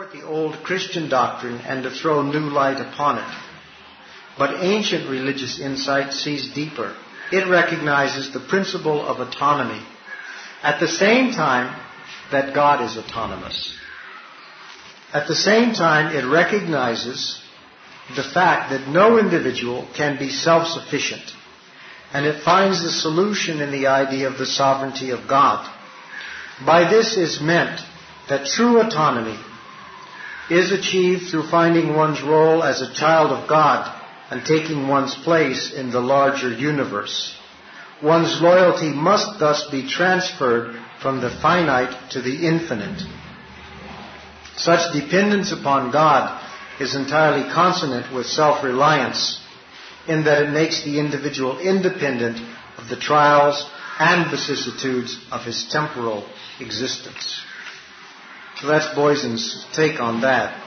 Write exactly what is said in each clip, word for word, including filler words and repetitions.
support the old Christian doctrine and to throw new light upon it. But ancient religious insight sees deeper. It recognizes the principle of autonomy at the same time that God is autonomous. At the same time, it recognizes the fact that no individual can be self-sufficient, and it finds the solution in the idea of the sovereignty of God. By this is meant that true autonomy is achieved through finding one's role as a child of God and taking one's place in the larger universe. One's loyalty must thus be transferred from the finite to the infinite. Such dependence upon God is entirely consonant with self-reliance, in that it makes the individual independent of the trials and vicissitudes of his temporal existence. So that's Boysen's take on that.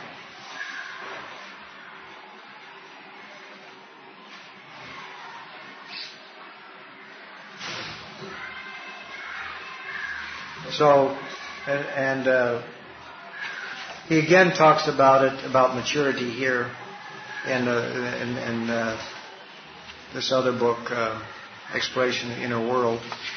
So, and, and uh, he again talks about it, about maturity here in, uh, in, in uh, this other book, uh, Exploration of the Inner World.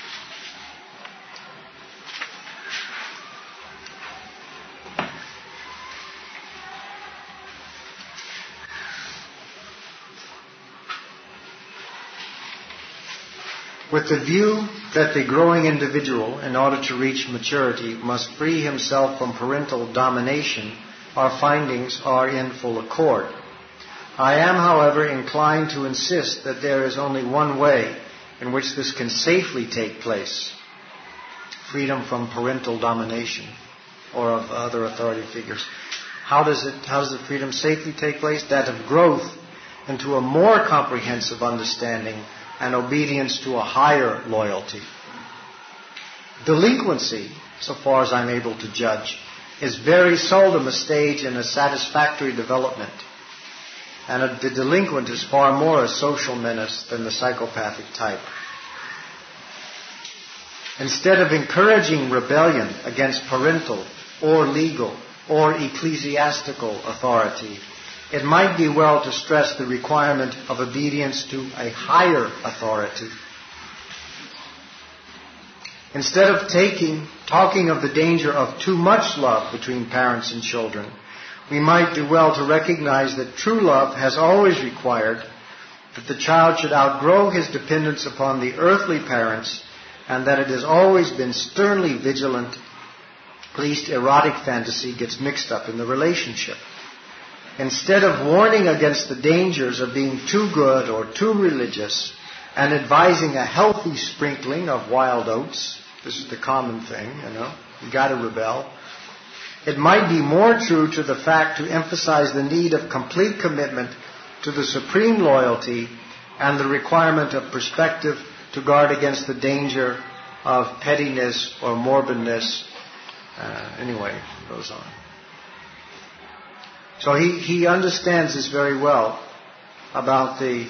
With the view that the growing individual, in order to reach maturity, must free himself from parental domination, our findings are in full accord. I am, however, inclined to insist that there is only one way in which this can safely take place: freedom from parental domination or of other authority figures. How does it, how does the freedom safely take place? That of growth into a more comprehensive understanding and obedience to a higher loyalty. Delinquency, so far as I'm able to judge, is very seldom a stage in a satisfactory development. And a, the delinquent is far more a social menace than the psychopathic type. Instead of encouraging rebellion against parental or legal or ecclesiastical authority, it might be well to stress the requirement of obedience to a higher authority. Instead of taking, talking of the danger of too much love between parents and children, we might do well to recognize that true love has always required that the child should outgrow his dependence upon the earthly parents, and that it has always been sternly vigilant lest erotic fantasy gets mixed up in the relationship. Instead of warning against the dangers of being too good or too religious and advising a healthy sprinkling of wild oats, this is the common thing, you know, you got to rebel, it might be more true to the fact to emphasize the need of complete commitment to the supreme loyalty and the requirement of perspective to guard against the danger of pettiness or morbidness. Uh, anyway, it goes on. So he, he understands this very well about the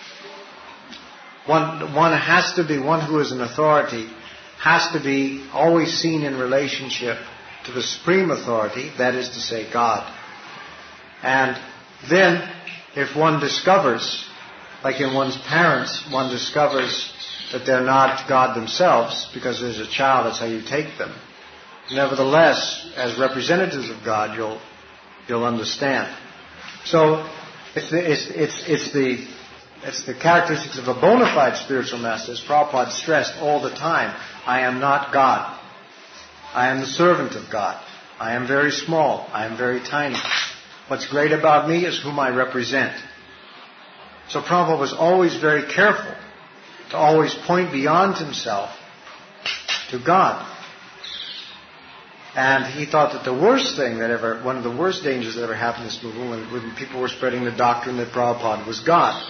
one one has to be one who is an authority has to be always seen in relationship to the supreme authority, that is to say God. And then if one discovers, like in one's parents, one discovers that they're not God themselves, because there's a child, that's how you take them. Nevertheless, as representatives of God, you'll You'll understand. So it's the, it's, it's, it's the it's the characteristics of a bona fide spiritual master, as Prabhupada stressed all the time. I am not God. I am the servant of God. I am very small. I am very tiny. What's great about me is whom I represent. So Prabhupada was always very careful to always point beyond himself to God. And he thought that the worst thing that ever, one of the worst dangers that ever happened in this movement, when, when people were spreading the doctrine that Prabhupada was God,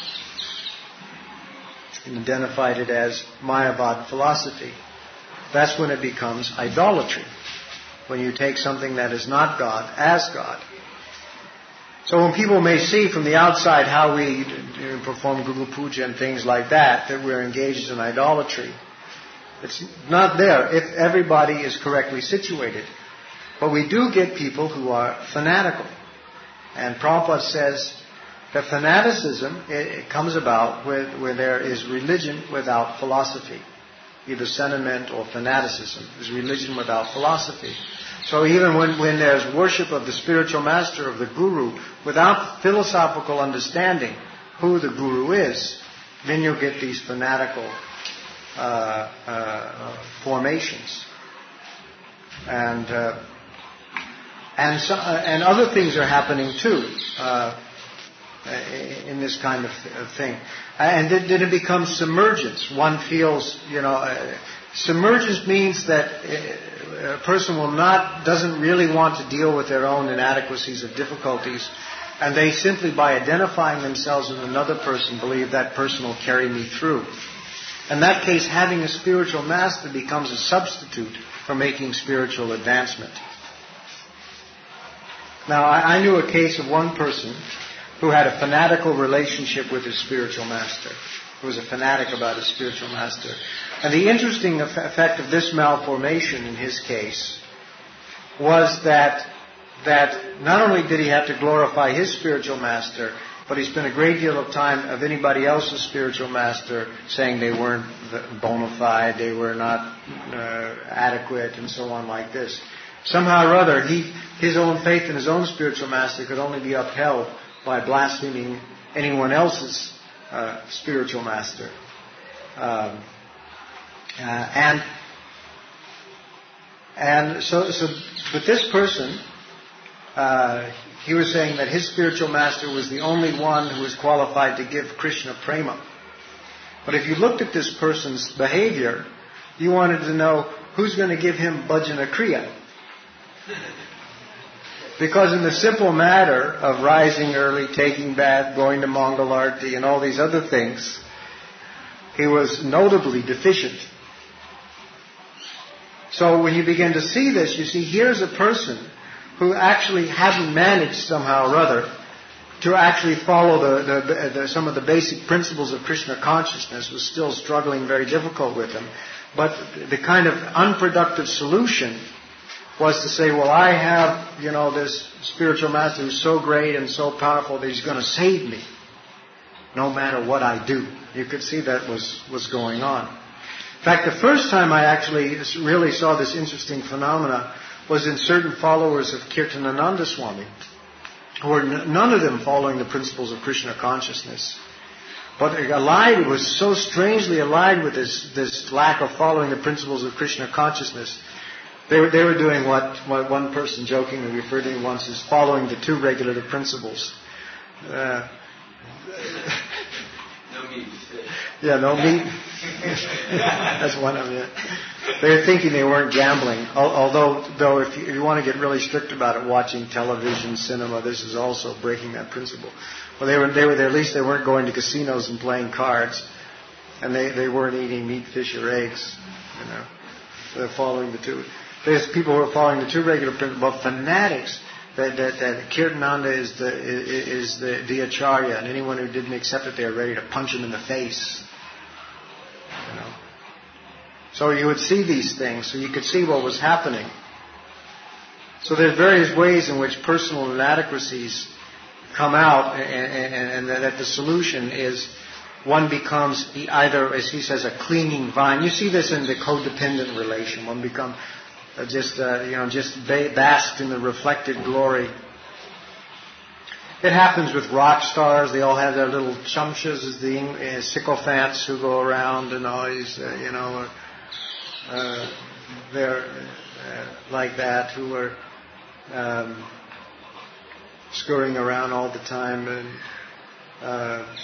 and identified it as Mayavad philosophy. That's when it becomes idolatry, when you take something that is not God as God. So when people may see from the outside how we perform Guru Puja and things like that, that we're engaged in idolatry, it's not there if everybody is correctly situated. But we do get people who are fanatical. And Prabhupada says that fanaticism, it, it comes about where, where there is religion without philosophy. Either sentiment or fanaticism is religion without philosophy. So even when, when there's worship of the spiritual master, of the guru, without philosophical understanding who the guru is, then you'll get these fanatical uh, uh, formations. And uh, and so, uh, and other things are happening too uh, in this kind of, th- of thing. And then, then it becomes submergence. One feels, you know, uh, submergence means that a person will not, doesn't really want to deal with their own inadequacies or difficulties, and they simply, by identifying themselves with another person, believe that person will carry me through. In that case, having a spiritual master becomes a substitute for making spiritual advancement. Now, I, I knew a case of one person who had a fanatical relationship with his spiritual master. Who was a fanatic about his spiritual master. And the interesting effect of this malformation in his case was that that not only did he have to glorify his spiritual master, but he spent a great deal of time of anybody else's spiritual master saying they weren't bona fide, they were not uh, adequate, and so on like this. Somehow or other, he, his own faith in his own spiritual master could only be upheld by blaspheming anyone else's uh, spiritual master. Um, uh, and and so, so, but this person, uh, he was saying that his spiritual master was the only one who was qualified to give Krishna prema. But if you looked at this person's behavior, you wanted to know who's going to give him bhajana kriya. Because in the simple matter of rising early, taking bath, going to Mangalarti, and all these other things, he was notably deficient. So when you begin to see this, you see here's a person who actually hadn't managed somehow or other to actually follow the, the, the, some of the basic principles of Krishna consciousness, was still struggling, very difficult with him. But the kind of unproductive solution was to say, well, I have, you know, this spiritual master who's so great and so powerful that he's going to save me no matter what I do. You could see that was, was going on. In fact, the first time I actually really saw this interesting phenomena was in certain followers of Kirtanananda Swami, who were n- none of them following the principles of Krishna consciousness. But allied, was so strangely allied with this, this lack of following the principles of Krishna consciousness. They were, they were doing what, what one person jokingly referred to once as following the two regulative principles. Uh, no meat. Yeah, no meat. That's one of it. They were thinking they weren't gambling. Although, though, if you, if you want to get really strict about it, watching television, cinema, this is also breaking that principle. Well, they were, they were there, at least they weren't going to casinos and playing cards. And they, they weren't eating meat, fish, or eggs. You know, they're following the two. There's people who are following the two regular principles, but fanatics, that, that, that Kirtananda is the, is, is the, the acharya, and anyone who didn't accept it, they're ready to punch him in the face. You know. So you would see these things, so you could see what was happening. So there's various ways in which personal inadequacies come out, and, and, and that the solution is one becomes either, as he says, a clinging vine. You see this in the codependent relation. One becomes uh, just, uh, you know, just basked in the reflected glory. It happens with rock stars. They all have their little chamshas, the uh, sycophants who go around and always, uh, you know, uh, they're uh, like that, who are um, scurrying around all the time. And, uh,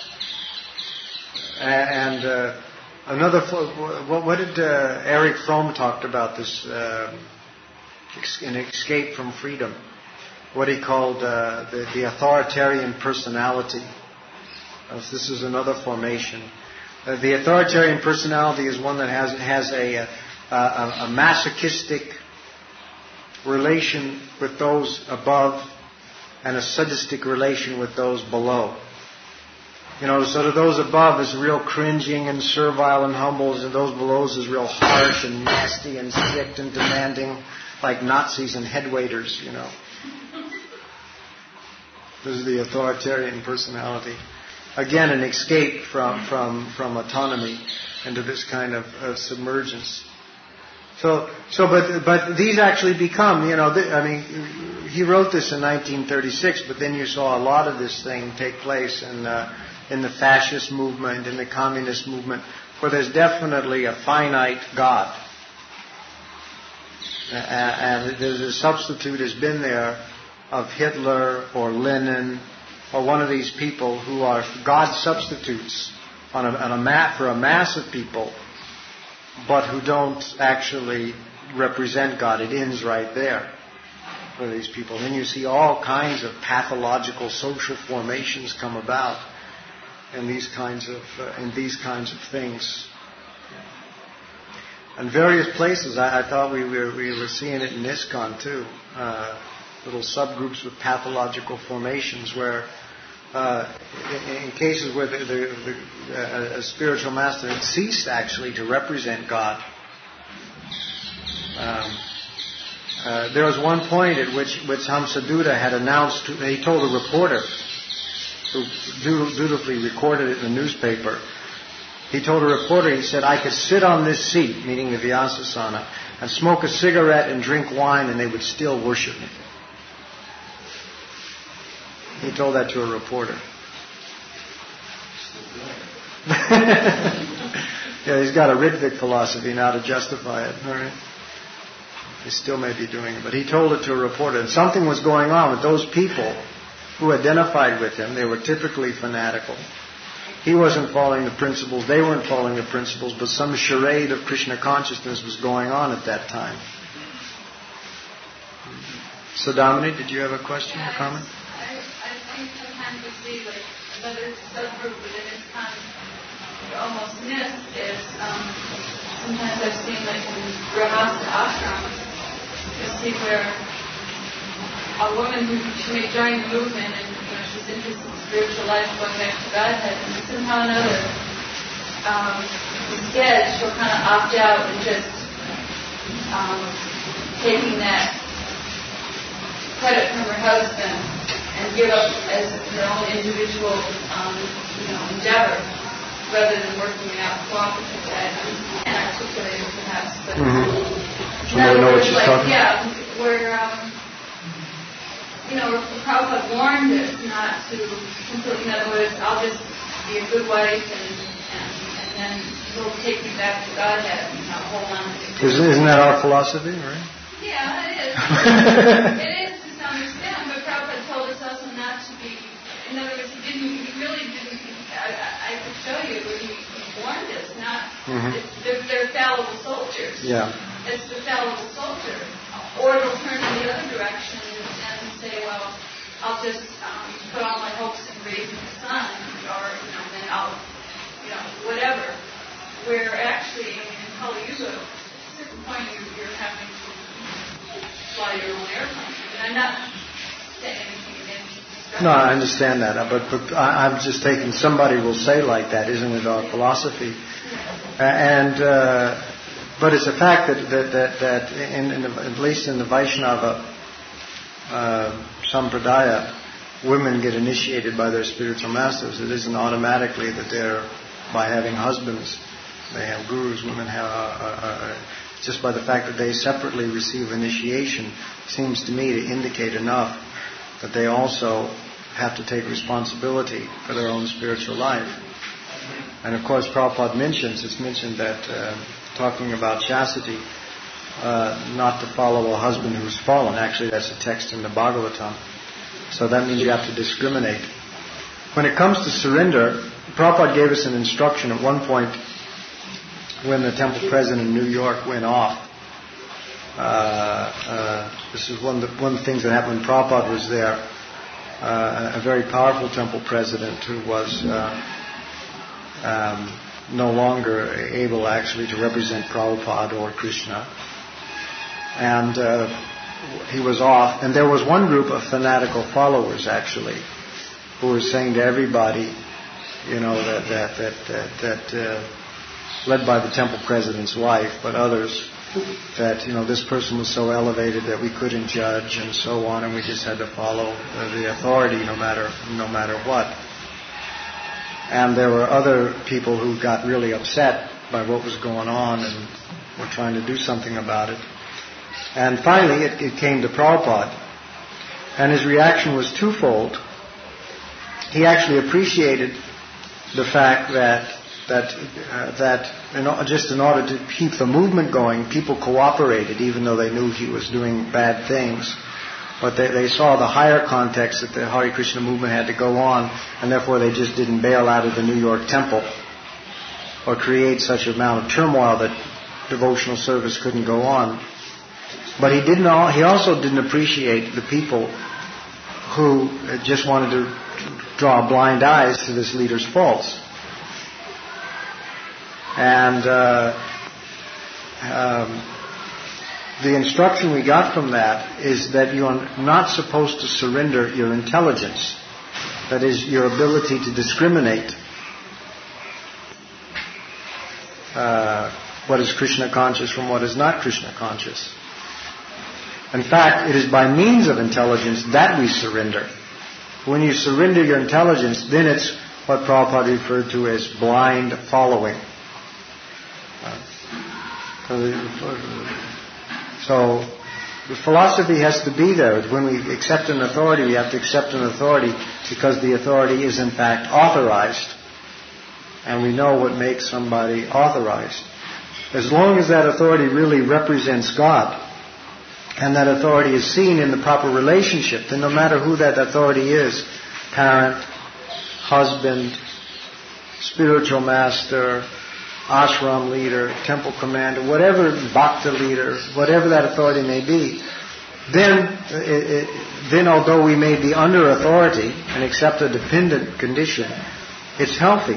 and uh, another, what, what did uh, Eric Fromm talked about this, uh, an escape from freedom? What he called uh, the, the authoritarian personality. Uh, this is another formation. Uh, the authoritarian personality is one that has has a, a, a masochistic relation with those above and a sadistic relation with those below. You know, so to those above is real cringing and servile and humble, and those below is real harsh and nasty and strict and demanding. like Nazis and head waiters, you know. This is the authoritarian personality. Again, an escape from, from, from autonomy into this kind of, of submergence. So, so, but, but these actually become, you know, th- I mean, he wrote this in nineteen thirty-six, but then you saw a lot of this thing take place in, uh, in the fascist movement, in the communist movement, where there's definitely a finite God. Uh, and the substitute has been there of Hitler or Lenin or one of these people who are God substitutes on a, on a map for a mass of people, but who don't actually represent God. It ends right there for these people. Then you see all kinds of pathological social formations come about in these kinds of uh, in these kinds of things. In various places, I, I thought we were we were seeing it in ISKCON too. Uh, little subgroups with pathological formations where, uh, in, in cases where the, the, the, uh, a spiritual master had ceased actually to represent God. Um, uh, there was one point at which, which Hamsadutta had announced, to, he told a reporter who dutifully recorded it in the newspaper. He told a reporter, he said, I could sit on this seat, meaning the Vyasasana, and smoke a cigarette and drink wine and they would still worship me. He told that to a reporter. Yeah, he's got a Rittvik philosophy now to justify it. All right. He still may be doing it. But he told it to a reporter. And something was going on with those people who identified with him. They were typically fanatical. He wasn't following the principles. They weren't following the principles. But some charade of Krishna consciousness was going on at that time. So, Dominic, did you have a question or comment? Sometimes we see like another subgroup within this kind of almost myth is um, sometimes I've seen like in Grahasta ashrams, you'll see where a woman who she may join the movement and you know she's interested in spiritual life, going back to Godhead, and somehow or another um, instead she'll kind of opt out and just um, taking that credit from her husband and give up as their own individual, um, you know, endeavor, rather than working out cooperative. And articulated, perhaps, but mm-hmm. So I know what she's like, talking. Yeah, where um, you know, Prabhupada warned us not to completely. In other words, I'll just be a good wife, and and, and then he'll take me back to Godhead, and I'll hold on to it. Isn't, isn't that our philosophy, right? Yeah, it is. It is to some extent, but Prabhupada told us also not to be. In other words, he didn't. He really didn't. I, I could show you where he, he warned us not. Mm-hmm. It's, they're, they're fallible soldiers. Yeah. It's the fallible soldier, or it'll turn in the other direction and say, well, I'll just um, put all my hopes in raising the son, or you know, then I'll, you know, whatever. Where actually, I mean, in Kali Yuga, at a certain point, you're, you're having to fly your own airplane. And I'm not saying anything against. No, I understand that, but, but I, I'm just taking somebody will say like that, isn't it our philosophy? Uh, and uh, but it's a fact that that that, that in, in the, at least in the Vaishnava uh, Sampradaya, women get initiated by their spiritual masters. It isn't automatically that they're by having husbands. They have gurus. Women have uh, uh, just by the fact that they separately receive initiation seems to me to indicate enough that they also have to take responsibility for their own spiritual life. And of course, Prabhupada mentions, it's mentioned that, uh, talking about chastity, uh, not to follow a husband who's fallen. Actually, that's a text in the Bhagavatam. So that means you have to discriminate. When it comes to surrender, Prabhupada gave us an instruction at one point when the temple president in New York went off. Uh, uh, this is one of, the, one of the things that happened when Prabhupada was there. Uh, a very powerful temple president who was uh, um, no longer able actually to represent Prabhupada or Krishna. And uh, he was off. And there was one group of fanatical followers actually who were saying to everybody, you know, that, that, that, that, that uh, led by the temple president's wife, but others, that, you know, this person was so elevated that we couldn't judge and so on, and we just had to follow uh, the authority no matter no matter what. And there were other people who got really upset by what was going on and were trying to do something about it. And finally it, it came to Prabhupada, and his reaction was twofold. He actually appreciated the fact that that uh, that in, just in order to keep the movement going, people cooperated, even though they knew he was doing bad things. But they, they saw the higher context that the Hare Krishna movement had to go on, and therefore they just didn't bail out of the New York temple or create such an amount of turmoil that devotional service couldn't go on. But he didn't. All, he also didn't appreciate the people who just wanted to draw blind eyes to this leader's faults. And uh, um, the instruction we got from that is that you are not supposed to surrender your intelligence. That is, your ability to discriminate uh, what is Krishna conscious from what is not Krishna conscious. In fact, it is by means of intelligence that we surrender. When you surrender your intelligence, then it's what Prabhupada referred to as blind following. So the philosophy has to be there. When we accept an authority, we have to accept an authority because the authority is in fact authorized. And we know what makes somebody authorized. As long as that authority really represents God, and that authority is seen in the proper relationship, then no matter who that authority is, parent, husband, spiritual master, ashram leader, temple commander, whatever, bhakta leader, whatever that authority may be, then, it, it, then although we may be under authority and accept a dependent condition, it's healthy.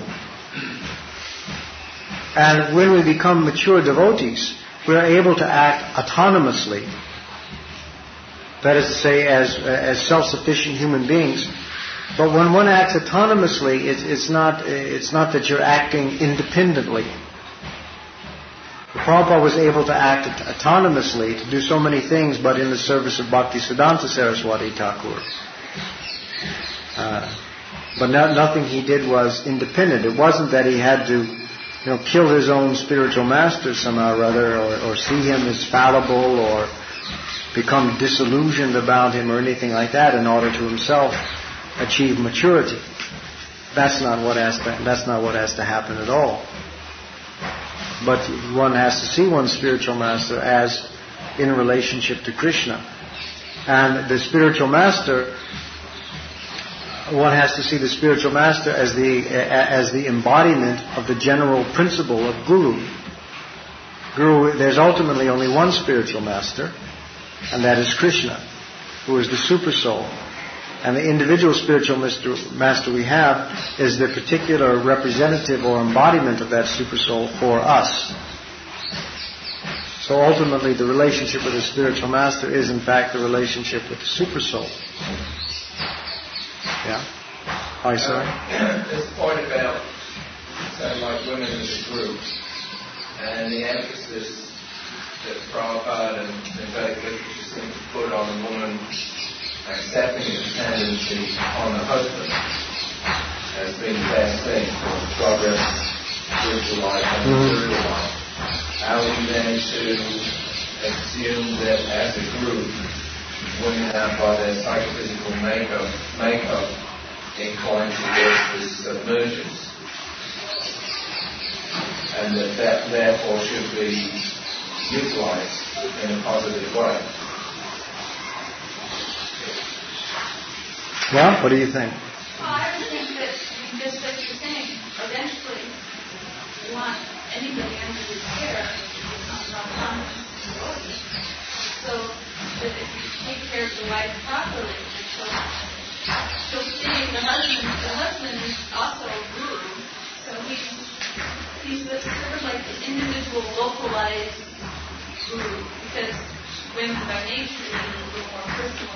And when we become mature devotees, we are able to act autonomously. That is to say, as as self-sufficient human beings. But when one acts autonomously, it's, it's not it's not that you're acting independently. Prabhupada was able to act autonomously, to do so many things, but in the service of Bhaktisiddhanta Saraswati Thakur. Uh, but not, nothing he did was independent. It wasn't that he had to, you know, kill his own spiritual master somehow or other, or, or see him as fallible, or become disillusioned about him, or anything like that, in order to himself achieve maturity. That's not what has to, that's not what has to happen at all. But one has to see one's spiritual master as in relationship to Krishna. And the spiritual master, one has to see the spiritual master as the as the embodiment of the general principle of Guru. Guru, there's ultimately only one spiritual master, and that is Krishna, who is the super soul. And the individual spiritual master we have is the particular representative or embodiment of that super soul for us. So ultimately the relationship with the spiritual master is in fact the relationship with the super soul. Yeah? Hi, sorry? Uh, this point about, say, like women as a group, and the emphasis that Prabhupada and in fact literature seem to put on the woman accepting the dependency on the husband as being the best thing for progress, spiritual life and material life. How are we then to assume that as a group, women have by their psychophysical makeup, makeup inclined towards this submergence, and that that therefore should be utilized in a positive way? Yeah, what do you think? Well, I would think that, just like you're saying, eventually you want anybody under his care not autonomous devotee. So that if you take care of the wife properly, she'll, she'll see the husband. The husband is also a guru, so he's he's the, sort of like the individual localized guru, because women by nature need a little more personal.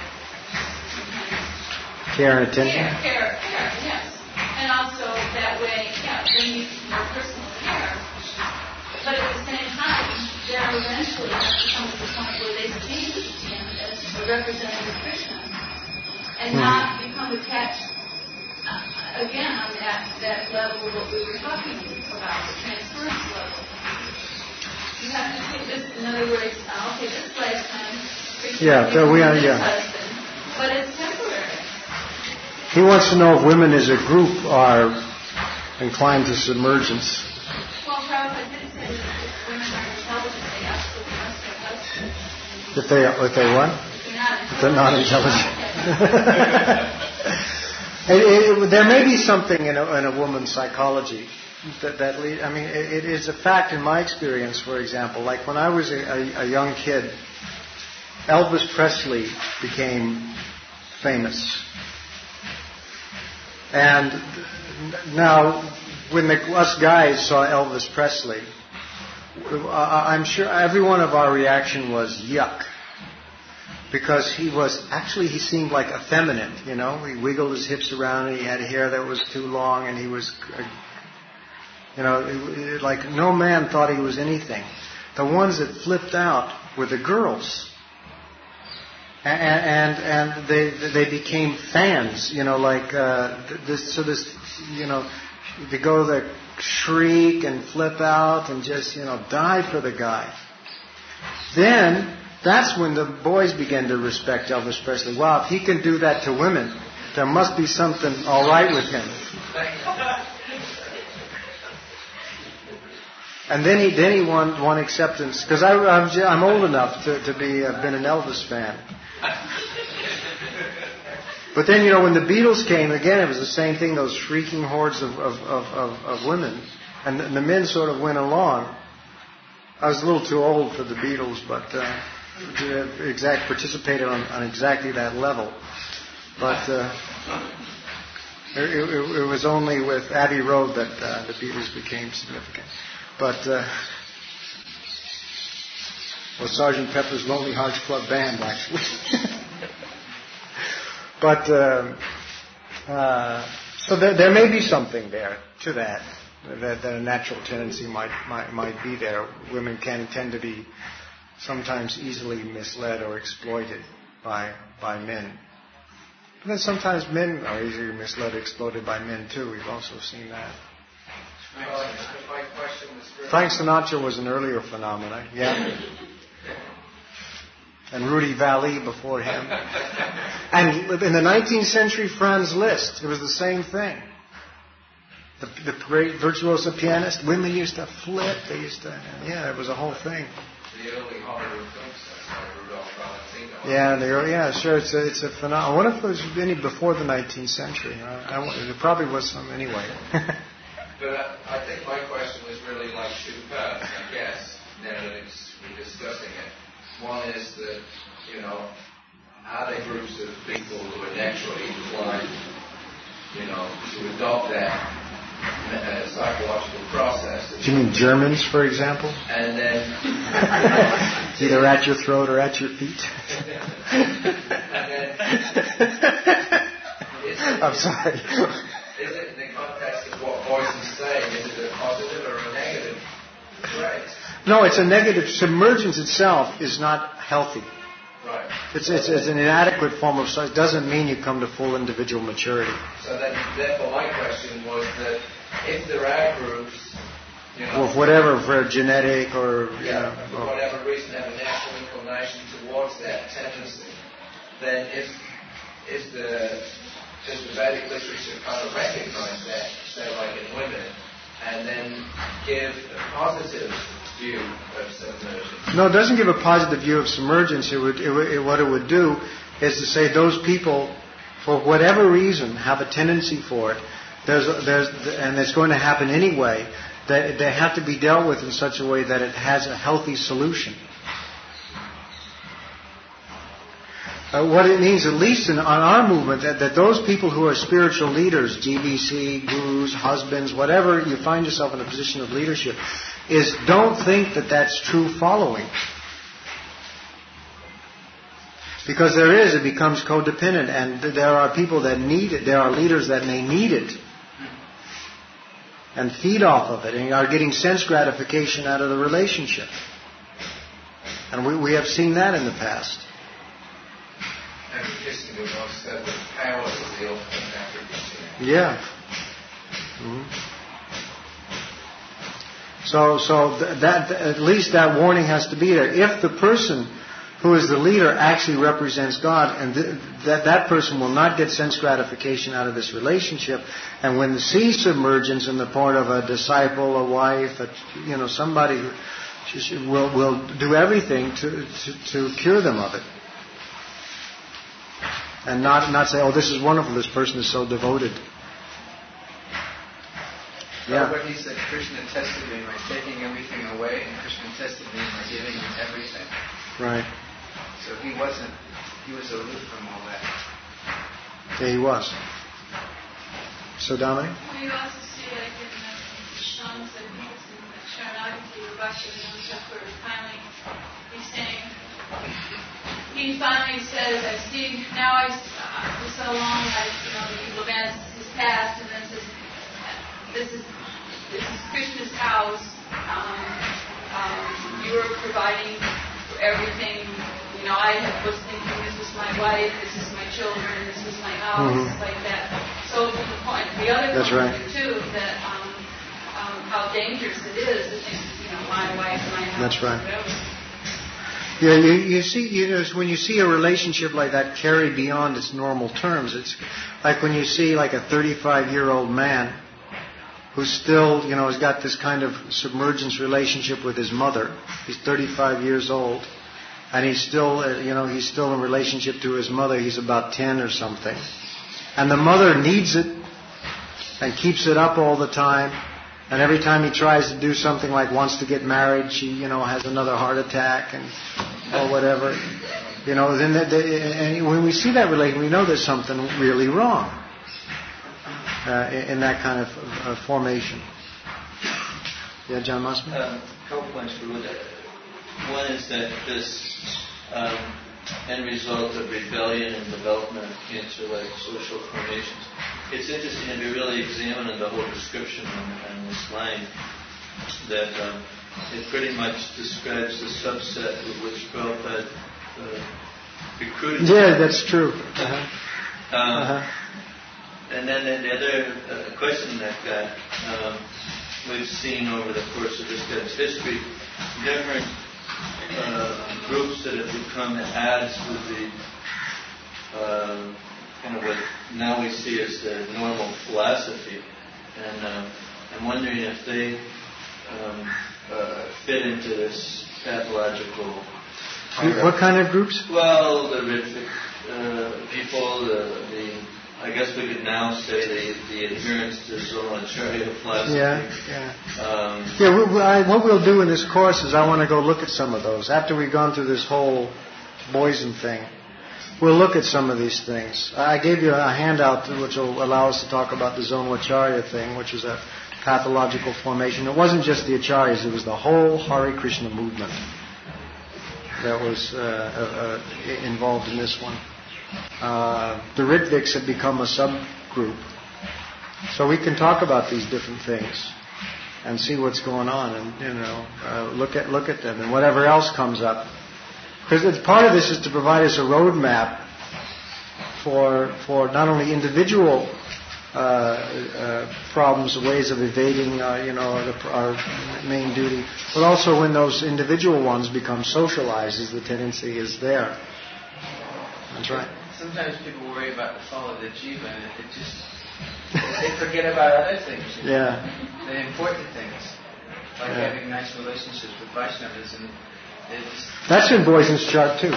Care and attention? Care, care, care, yes. And also that way, yeah, they need more personal care. But at the same time, they're eventually have to come to the point where they see him as a representative of Krishna and mm-hmm. not become attached uh, again on that, that level of what we were talking about, the transference level. You have to take this, in other words, uh, okay, this lifetime, Krishna yeah, so we are, his yeah. husband, but it's temporary. He wants to know if women as a group are inclined to submergence. Well, Prabhupada did say that if women are intelligent, they absolutely must have husbands. If they, if they what? If they're not intelligent. it, it, there may be something in a, in a woman's psychology that, that lead, I mean, it, it is a fact in my experience, for example. Like when I was a, a, a young kid, Elvis Presley became famous. And now, when the, us guys saw Elvis Presley, I'm sure every one of our reaction was yuck. Because he was, actually he seemed like effeminate, you know. He wiggled his hips around and he had hair that was too long and he was, you know, like no man thought he was anything. The ones that flipped out were the girls. And, and and they they became fans, you know, like uh, this. So this, you know, they go the shriek and flip out and just, you know, die for the guy. Then that's when the boys began to respect Elvis Presley. Wow, if he can do that to women, there must be something all right with him. And then he then he won won acceptance because I I'm, I'm old enough to to be uh, been an Elvis fan. But then, you know, when the Beatles came, again, it was the same thing, those shrieking hordes of, of, of, of, of women. And the, the men sort of went along. I was a little too old for the Beatles, but uh, to exact, participated on, on exactly that level. But uh, it, it, it was only with Abbey Road that uh, the Beatles became significant. But, uh, well, Sergeant Pepper's Lonely Hearts Club Band, actually. But, uh, uh, so there, there may be something there to that, that, that a natural tendency might, might, might be there. Women can tend to be sometimes easily misled or exploited by, by men. But then sometimes men are easily misled or exploited by men too. We've also seen that. Frank Sinatra was an earlier phenomenon, yeah. And Rudy Vallee before him. And in the nineteenth century, Franz Liszt, it was the same thing. The, the great virtuoso pianist, women used to flip, they used to, yeah, it was a whole thing. The early Hollywood films, like Rudolph Valentino. Yeah, the early, yeah, sure, it's a, it's a phenomenon. I wonder if there was any before the nineteenth century. I, I, there probably was some anyway. But I, I think my question was really like two parts, I guess, now that it's, we're discussing it. One is that, you know, are there groups of people who are naturally inclined, you know, to adopt that uh, psychological process? Do you mean Germans, for example? And then... Either at your throat or at your feet? And then... I'm sorry. Is it in the context of what Boyce is saying? Is it a positive or a negative trait? No, it's a negative. Submergence itself is not healthy. Right. It's, it's, it's an inadequate form of science. It doesn't mean you come to full individual maturity. So then, therefore, my question was that if there are groups, you know, with whatever, for genetic or yeah, you know, for whatever reason, have a natural inclination towards that tendency, then if if the does the Vedic literature kind of recognize that, say, like in women, and then give a positive view of submergence? No, it doesn't give a positive view of submergence. It would, it would, it, what it would do is to say those people, for whatever reason, have a tendency for it. There's, there's, and it's going to happen anyway. That they have to be dealt with in such a way that it has a healthy solution. Uh, what it means, at least in, on our movement, that, that those people who are spiritual leaders, G B C, gurus, husbands, whatever you find yourself in a position of leadership, is don't think that that's true following. Because there is, it becomes codependent, and there are people that need it. There are leaders that may need it and feed off of it and are getting sense gratification out of the relationship. And we, we have seen that in the past. After kissing, we also said that power is the ultimate after kissing. Yeah. Mm-hmm. So, so th- that at least that warning has to be there. If the person who is the leader actually represents God, and th- that that person will not get sense gratification out of this relationship, and when the sea submergence on the part of a disciple, a wife, a, you know, somebody who will will do everything to, to to cure them of it, and not not say, oh, this is wonderful. This person is so devoted. Yeah. But he said Krishna tested me by taking everything away, and Krishna tested me by giving me everything. Right. So he wasn't, he was aloof from all that. Yeah, he was. So, Dominic? Well, you also see, like in the songs that he was in the Sharanagati, Bhaktivinoda Thakur, finally, he's saying, he finally says, I see, now I, uh, for so long, I, you know, the evil events, his past, and then says, This is this is Krishna's house. Um, um, you were providing for everything. You know, I was thinking this was my wife, this is my children, this was my house, mm-hmm. like that. So to the point, the other That's point right. too, that um, um, how dangerous it is to think, you know, my wife, my house. That's right. Whatever. Yeah, you, you see, you know, when you see a relationship like that carry beyond its normal terms, it's like when you see like a thirty-five-year-old man who's still, you know, has got this kind of submergence relationship with his mother. He's thirty-five years old, and he's still, uh, you know, he's still in relationship to his mother. He's about ten or something, and the mother needs it and keeps it up all the time. And every time he tries to do something like wants to get married, she, you know, has another heart attack and or whatever. You know, then the, the, and when we see that relation, we know there's something really wrong uh, in, in that kind of uh, formation. Yeah, John Mossman? Um, a couple points for Buddha. One is that this um, end result of rebellion and development of cancer-like social formations. It's interesting if you really examine the whole description on, on this line that um, it pretty much describes the subset with which Prabhupada uh, recruited. Yeah, that's true. Uh-huh. Um, uh-huh. And then the other uh, question that got, um, we've seen over the course of this guy's history, different uh, groups that have become ads with the uh, kind of what now we see as the normal philosophy. And uh, I'm wondering if they um, uh, fit into this pathological hierarchy. What kind of groups? Well, the Ritvic uh, people, the, the I guess we could now say the, the adherence to Zoroastrian philosophy. Yeah, yeah. Um, yeah, we, we, I, what we'll do in this course is I want to go look at some of those. After we've gone through this whole Boysen thing, we'll look at some of these things. I gave you a handout which will allow us to talk about the Zonacharya thing, which is a pathological formation. It wasn't just the Acharyas, it was the whole Hare Krishna movement that was uh, uh, uh, involved in this one. Uh, the Ritviks had become a subgroup. So we can talk about these different things and see what's going on, and you know, uh, look at look at them and whatever else comes up. Because part of this is to provide us a roadmap for for not only individual uh, uh, problems, ways of evading, uh, you know, the, our main duty, but also when those individual ones become socialized, as the tendency is there. That's right. Sometimes people worry about the fall of the jiva, and it just they forget about other things. Yeah. The important things, like yeah. having nice relationships with Vaishnavas, and they just. That's in Boysen's chart too.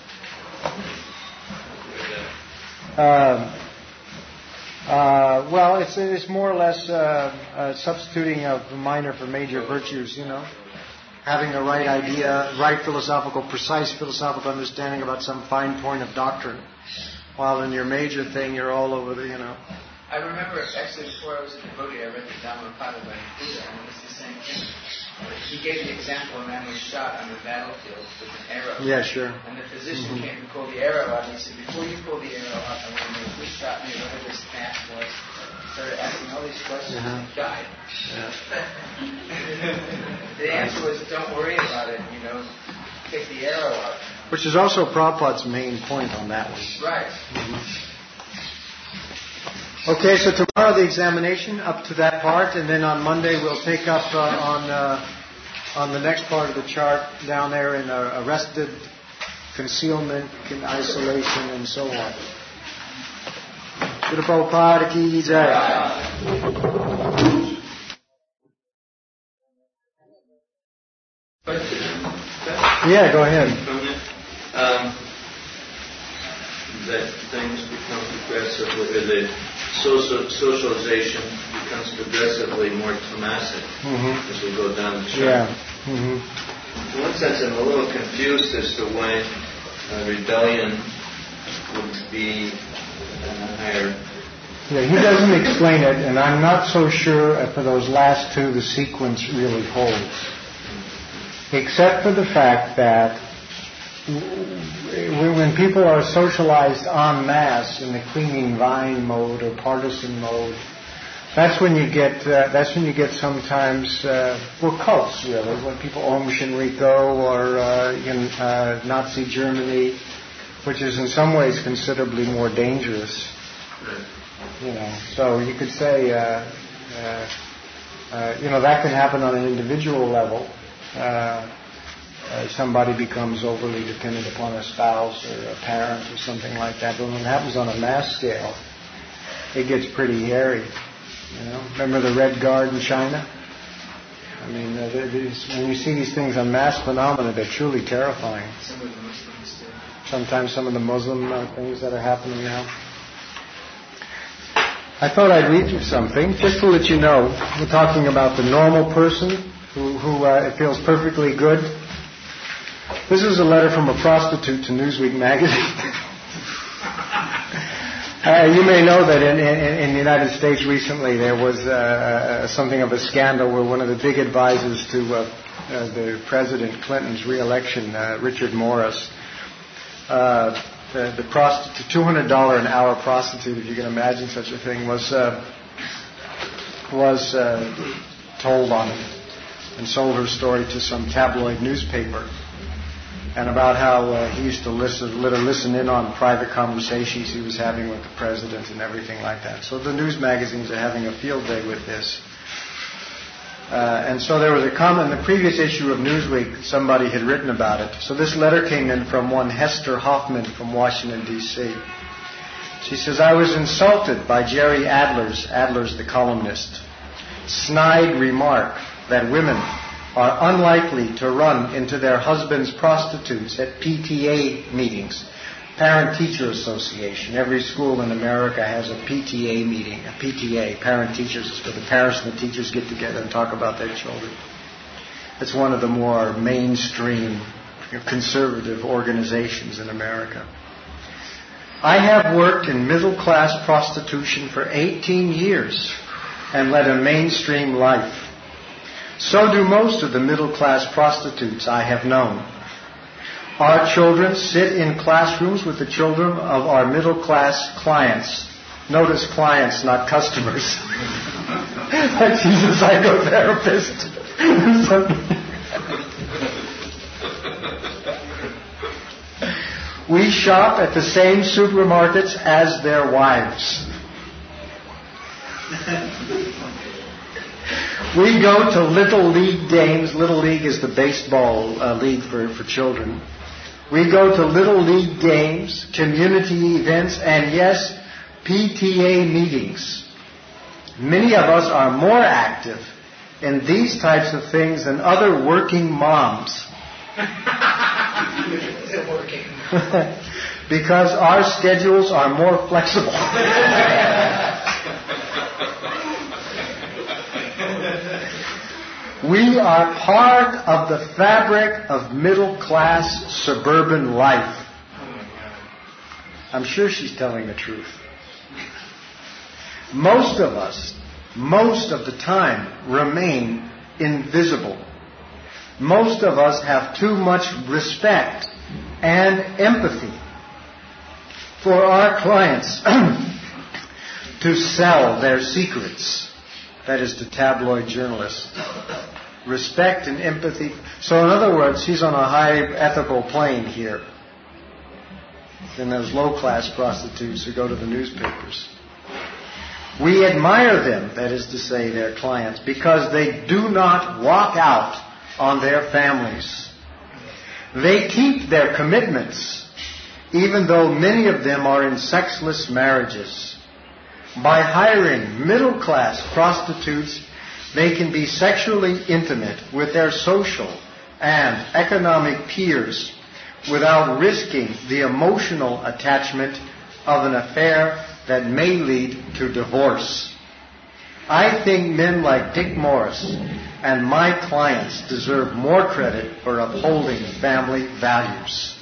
Um, uh, well, it's it's more or less uh, uh, substituting of minor for major virtues, you know. Having a right idea, right philosophical, precise philosophical understanding about some fine point of doctrine. While in your major thing, you're all over the, you know. I remember, actually, before I was a devotee, I read the Dhammapada by Buddha, and it was the same thing. He gave the example, a man was shot on the battlefield with an arrow. Yeah, sure. And the physician mm-hmm. came and pulled the arrow out, and he said, before you pull the arrow out, I want to know who shot me, whatever this path was. Started asking all these questions uh-huh. and he died. Yeah. The answer was, don't worry about it, you know. take the arrow out. Which is also Prabhupada's main point on that one. Right. Mm-hmm. Okay, so tomorrow the examination up to that part, and then on Monday we'll take up uh, on uh, on the next part of the chart down there in uh, arrested, concealment, in isolation, and so on. Srila Prabhupada ki jai. Yeah, go ahead. Um, that things become progressively, or the social, socialization becomes progressively more tamasic mm-hmm. as we go down the chart. Yeah. Mm-hmm. In one sense, I'm a little confused as to why uh, rebellion would be uh, higher. Yeah, he doesn't explain it, and I'm not so sure for those last two the sequence really holds. Except for the fact that when people are socialized en masse in the clinging vine mode or partisan mode, that's when you get uh, that's when you get sometimes uh, well cults really, when people Om Shinriko or uh, in uh, Nazi Germany, which is in some ways considerably more dangerous. You know, so you could say uh, uh, uh, you know that can happen on an individual level. Uh, Uh, somebody becomes overly dependent upon a spouse or a parent or something like that. But when it happens on a mass scale, it gets pretty hairy. You know, remember the Red Guard in China? I mean, uh, these, when you see these things on mass phenomena, they're truly terrifying. Some of the Muslims do. Sometimes some of the Muslim uh, things that are happening now. I thought I'd read you something just to let you know. We're talking about the normal person who, who uh, feels perfectly good. This is a letter from a prostitute to Newsweek magazine. uh, you may know that in, in, in the United States recently there was uh, something of a scandal where one of the big advisors to uh, uh, the President Clinton's re-election, uh, Richard Morris, uh, the, the prostitute, two hundred dollars an hour prostitute, if you can imagine such a thing, was uh, was uh, told on it and sold her story to some tabloid newspaper. And about how uh, he used to listen, let her listen in on private conversations he was having with the president and everything like that. So the news magazines are having a field day with this. Uh, and so there was a comment in the previous issue of Newsweek, somebody had written about it. So this letter came in from one Hester Hoffman from Washington, D C She says, I was insulted by Jerry Adler's, Adler's the columnist, snide remark that women are unlikely to run into their husbands' prostitutes at P T A meetings, Parent-Teacher Association. Every school in America has a P T A meeting, a P T A, parent-teachers, is where the parents and the teachers get together and talk about their children. It's one of the more mainstream, conservative organizations in America. I have worked in middle-class prostitution for eighteen years and led a mainstream life. So do most of the middle-class prostitutes I have known. Our children sit in classrooms with the children of our middle-class clients. Notice clients, not customers. She's a psychotherapist. We shop at the same supermarkets as their wives. We go to Little League games. Little League is the baseball uh, league for, for children. We go to Little League games, community events, and yes, P T A meetings. Many of us are more active in these types of things than other working moms. Working. Because our schedules are more flexible. We are part of the fabric of middle-class suburban life. I'm sure she's telling the truth. Most of us, most of the time, remain invisible. Most of us have too much respect and empathy for our clients to sell their secrets. That is to tabloid journalists. respect and empathy. So in other words, he's on a high ethical plane here than those low-class prostitutes who go to the newspapers. We admire them, that is to say their clients, because they do not walk out on their families. They keep their commitments, even though many of them are in sexless marriages. By hiring middle-class prostitutes, they can be sexually intimate with their social and economic peers without risking the emotional attachment of an affair that may lead to divorce. I think men like Dick Morris and my clients deserve more credit for upholding family values.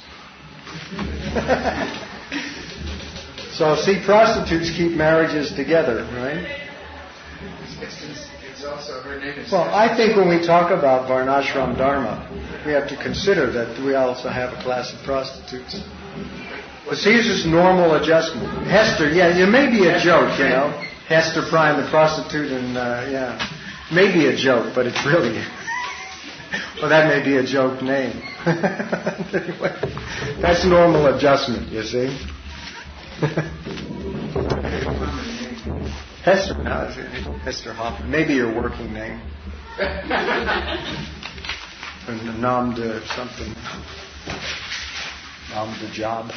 So, see, prostitutes keep marriages together, right? It's, it's also her name is. Well, I think when we talk about Varnashram Dharma, we have to consider that we also have a class of prostitutes. But see, this is normal adjustment. Hester, yeah, it may be a joke, you know. Hester Prime, the prostitute, and uh, yeah, maybe a joke, but it's really. Well, that may be a joke name. Anyway, that's normal adjustment, you see. Hester, no, Hester Hoffman. Maybe your working name. Nam de something. Nam de job.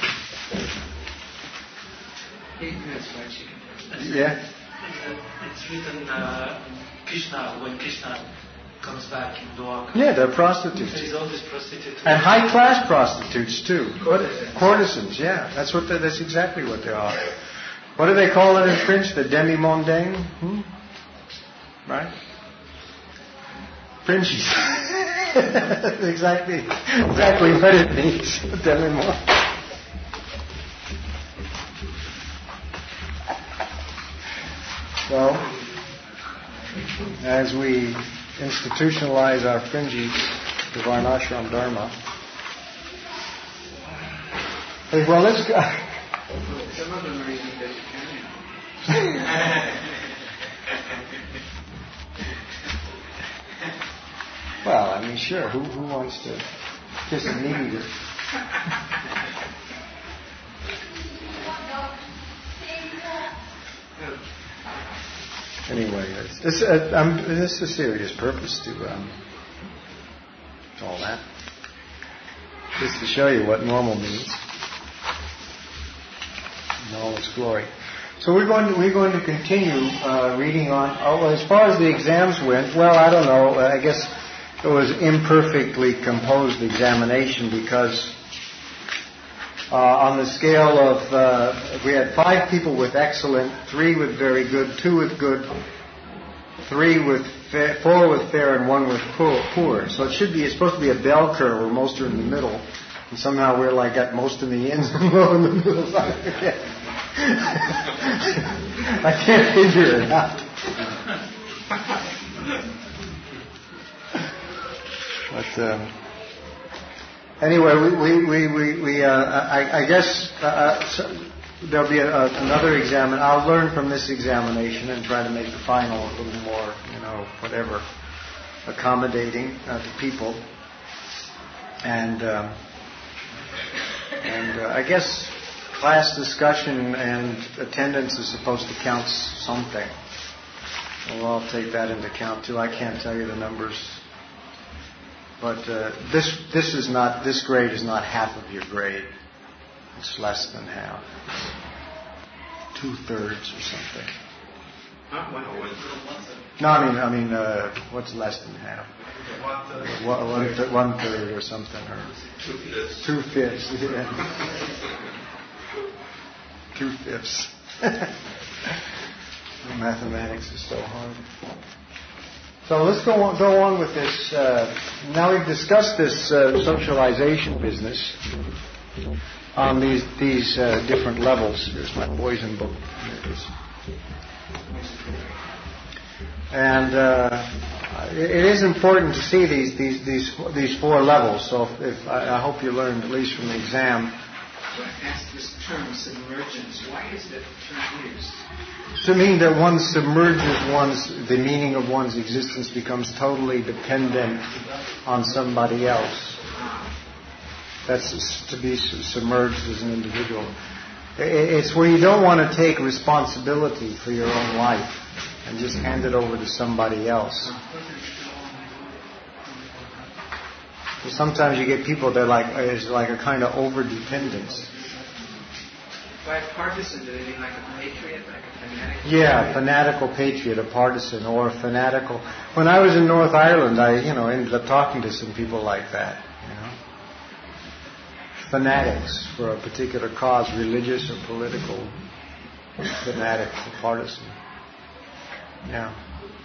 Yeah. It's written uh, Krishna, when Krishna comes back in Dwarka. Yeah, they're prostitutes. There's always prostitutes. And high-class prostitutes, too. Courtesans. Courtesans, yeah. That's what. That's exactly what they are. What do they call it in French? The demi-mondaine? Hmm? Right? Frenchies. exactly. Exactly what it means. Demi-mondaine. So, as we institutionalize our fringy to Varnashram Dharma, hey, well, let's go. Some of them are even vegetarian. Well, I mean, sure. Who who wants to kiss a meat eater? Anyway, it's, it's, uh, um, this is a serious purpose to um, all that. Just to show you what normal means in all its glory. So we're going to we're going to continue uh, reading on. Oh, as far as the exams went, well, I don't know. I guess it was imperfectly composed examination because uh, on the scale of uh, we had five people with excellent, three with very good, two with good, three with fair, four with fair, and one with poor. So it should be it's supposed to be a bell curve where most are in the middle, and somehow we're like got most in the ends and low in the middle. I can't figure it out. But um, anyway, we we we, we, we uh, I, I guess uh, so there'll be a, a, another exam, and I'll learn from this examination and try to make the final a little more, you know, whatever, accommodating uh, to people. And um, and uh, I guess class discussion and attendance is supposed to count something. Well, I'll take that into account too. I can't tell you the numbers. But uh, this this is not this grade is not half of your grade. It's less than half, two thirds or something. No, I mean I mean uh, what's less than half? One, one, th- one third or something, or Two fifths. Two fifths. Yeah. Two fifths. Mathematics is so hard. So let's go on, go on with this. Uh, now we've discussed this uh, socialization business on these these uh, different levels. Here's my poison book. There it is. And uh, it, it is important to see these these these these four levels. So if, if I, I hope you learned at least from the exam when asked this term submergence, why is that term used? To mean that one submerges one's, the meaning of one's existence becomes totally dependent on somebody else. That's to be submerged as an individual. It's where you don't want to take responsibility for your own life and just hand it over to somebody else. Sometimes you get people that like it's like a kind of over-dependence. By a partisan, do they mean like a patriot, like a fanatic? Yeah, fanatical patriot, a partisan, or a fanatical. When I was in North Ireland, I you know ended up talking to some people like that. You know, fanatics for a particular cause, religious or political. Fanatic or partisan. Yeah.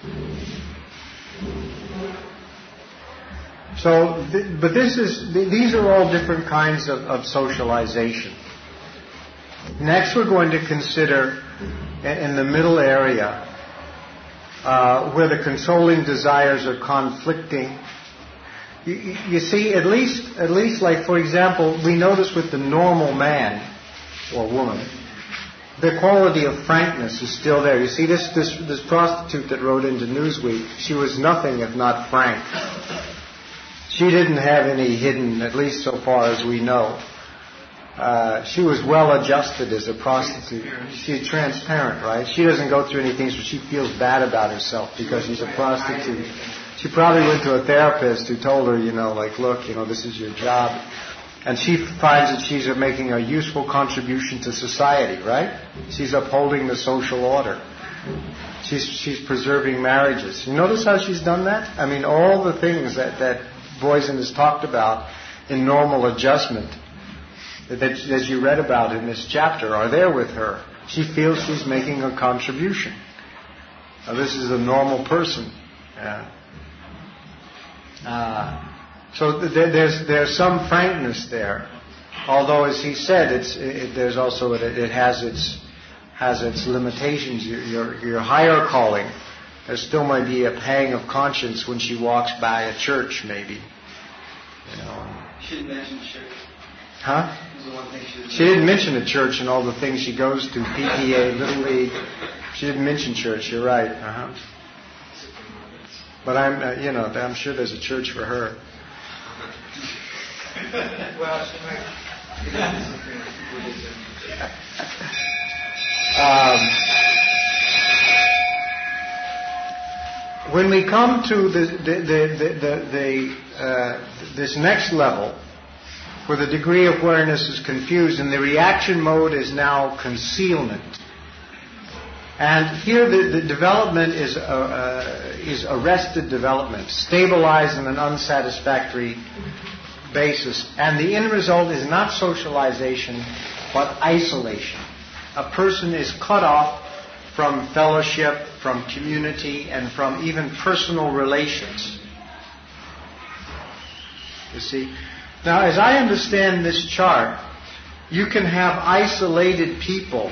So, th- but this is th- these are all different kinds of, of socialization. Next, we're going to consider in the middle area uh, where the controlling desires are conflicting. You, you see, at least, at least, like for example, we notice with the normal man or woman, the quality of frankness is still there. You see, this this this prostitute that wrote into Newsweek, she was nothing if not frank. She didn't have any hidden, at least so far as we know. Uh, she was well adjusted as a prostitute. She's transparent, right? She doesn't go through anything so she feels bad about herself because she's a prostitute. She probably went to a therapist who told her, you know, like, look, you know, this is your job. And she finds that she's making a useful contribution to society, right? She's upholding the social order. She's she's preserving marriages. You notice how she's done that? I mean, all the things that, that Boysen has talked about in normal adjustment that, as you read about in this chapter are there with her. She feels she's making a contribution. Now, this is a normal person. Yeah. Uh, so th- there's there's some frankness there, although as he said, it's it, there's also it, it has its has its limitations. Your, your your higher calling, there still might be a pang of conscience when she walks by a church, maybe. You know. She didn't mention church. Huh? The one thing she, didn't she didn't mention a church and all the things she goes to, P T A, Little League. She didn't mention church. You're right. Uh-huh. But I'm, uh, you know, I'm sure there's a church for her. Well, she might get into something like Buddhism. Um, when we come to the the the the, the uh, this next level, where the degree of awareness is confused, and the reaction mode is now concealment. And here the, the development is uh, uh, is arrested development, stabilized on an unsatisfactory basis. And the end result is not socialization, but isolation. A person is cut off from fellowship, from community, and from even personal relations. You see? Now, as I understand this chart, you can have isolated people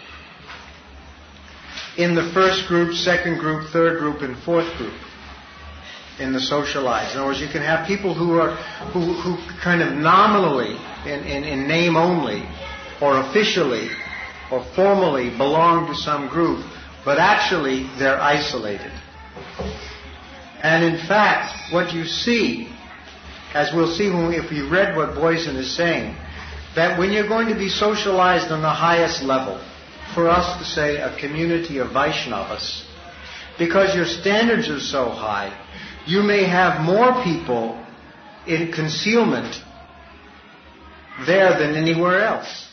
in the first group, second group, third group, and fourth group in the socialized. In other words, you can have people who are who, who kind of nominally, in, in, in name only, or officially, or formally belong to some group, but actually they're isolated. And in fact, what you see, as we'll see when we, if we read what Boysen is saying, that when you're going to be socialized on the highest level, for us to say a community of Vaishnavas, because your standards are so high, you may have more people in concealment there than anywhere else.